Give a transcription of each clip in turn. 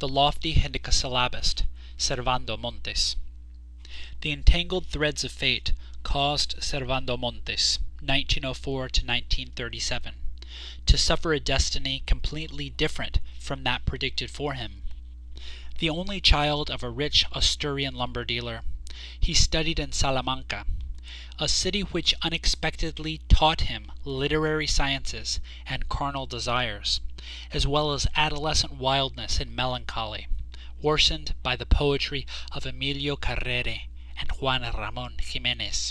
the lofty hendecasyllabist, Servando Montes. The entangled threads of fate caused Servando Montes, 1904 to 1937, to suffer a destiny completely different from that predicted for him. The only child of a rich Asturian lumber dealer, he studied in Salamanca, a city which unexpectedly taught him literary sciences and carnal desires, as well as adolescent wildness and melancholy, worsened by the poetry of Emilio Carrere and Juan Ramon Jimenez.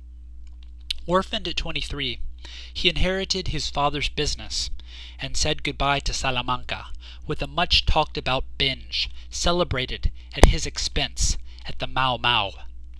Orphaned at 23, he inherited his father's business and said goodbye to Salamanca with a much talked about binge celebrated at his expense at the Mau Mau.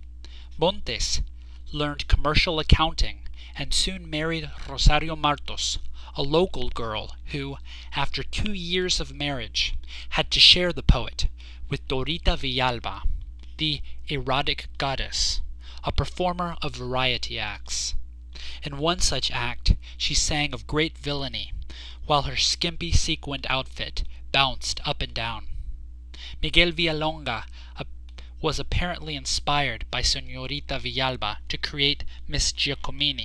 Montes learned commercial accounting and soon married Rosario Martos, a local girl who, after 2 years of marriage, had to share the poet with Dorita Villalba, the erotic goddess, a performer of variety acts. In one such act, she sang of great villainy, while her skimpy sequined outfit bounced up and down. Miguel Villalonga was apparently inspired by Señorita Villalba to create Miss Giacomini.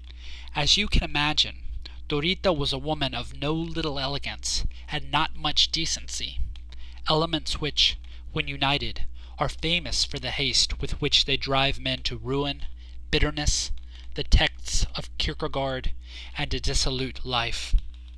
As you can imagine, Dorita was a woman of no little elegance and not much decency, elements which, when united, are famous for the haste with which they drive men to ruin, bitterness, the texts of Kierkegaard, and a dissolute life.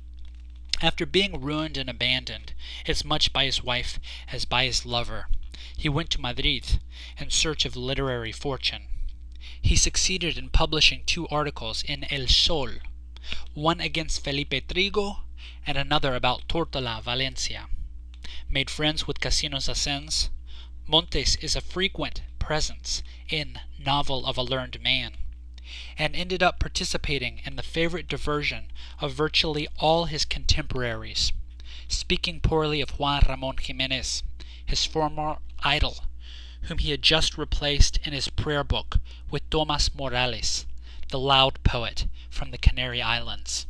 After being ruined and abandoned as much by his wife as by his lover, he went to Madrid in search of literary fortune. He succeeded in publishing 2 articles in El Sol, one against Felipe Trigo and another about Tortola Valencia. Made friends with Casinos Assens, Montes is a frequent presence in Novel of a Learned Man, and ended up participating in the favorite diversion of virtually all his contemporaries, speaking poorly of Juan Ramon Jimenez, his former idol, whom he had just replaced in his prayer book with Tomas Morales, the loud poet from the Canary Islands.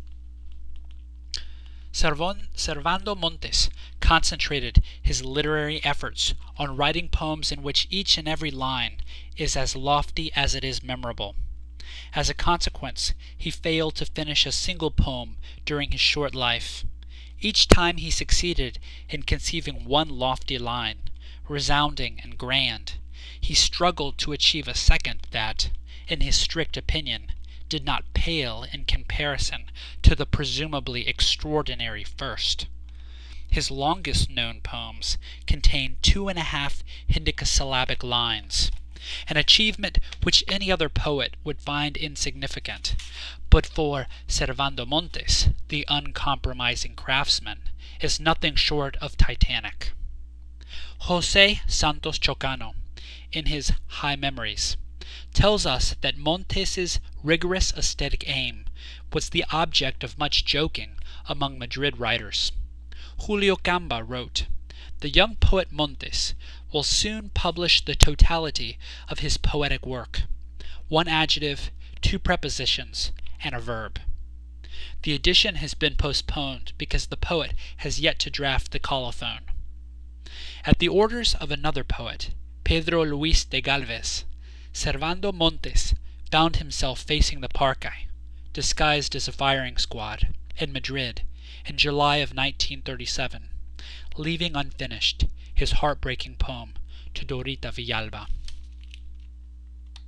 Servando Montes concentrated his literary efforts on writing poems in which each and every line is as lofty as it is memorable. As a consequence, he failed to finish a single poem during his short life. Each time he succeeded in conceiving one lofty line, resounding and grand, he struggled to achieve a second that, in his strict opinion, did not pale in comparison to the presumably extraordinary first. His longest known poems contain 2.5 hendecasyllabic lines, an achievement which any other poet would find insignificant, but for Servando Montes, the uncompromising craftsman, is nothing short of titanic. José Santos Chocano, in his High Memories, tells us that Montes's rigorous aesthetic aim was the object of much joking among Madrid writers. Julio Camba wrote, "The young poet Montes will soon publish the totality of his poetic work, 1 adjective, 2 prepositions, and a verb." The edition has been postponed because the poet has yet to draft the colophon. At the orders of another poet, Pedro Luis de Galvez, Servando Montes found himself facing the Parque, disguised as a firing squad, in Madrid in July of 1937, leaving unfinished his heartbreaking poem to Dorita Villalba.